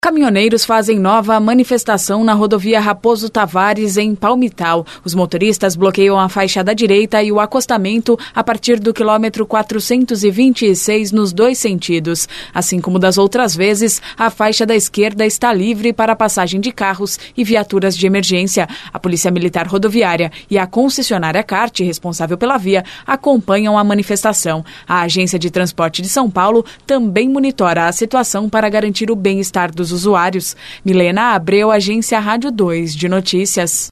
Caminhoneiros fazem nova manifestação na rodovia Raposo Tavares, em Palmital. Os motoristas bloqueiam a faixa da direita e o acostamento a partir do quilômetro 426 nos dois sentidos. Assim como das outras vezes, a faixa da esquerda está livre para a passagem de carros e viaturas de emergência. A Polícia Militar Rodoviária e a concessionária CART, responsável pela via, acompanham a manifestação. A Agência de Transporte de São Paulo também monitora a situação para garantir o bem-estar dos usuários. Milena Abreu, Agência Rádio 2 de Notícias.